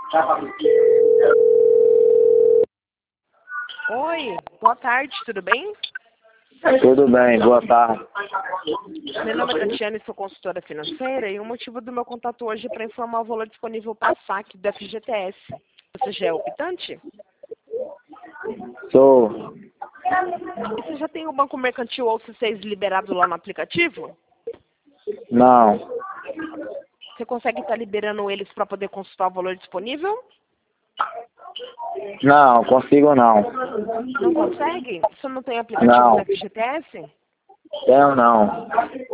Oi, boa tarde, tudo bem? Tudo bem, boa tarde. Meu nome é Tatiana e sou consultora financeira e o motivo do meu contato hoje é para informar o valor disponível para saque do FGTS. Você já é optante? Sou. E você já tem o Banco Mercantil ou C6 liberado lá no aplicativo? Não. Você consegue estar liberando eles para poder consultar o valor disponível? Não, consigo não. Não consegue? Você não tem aplicativo Não. do FGTS? Tenho não.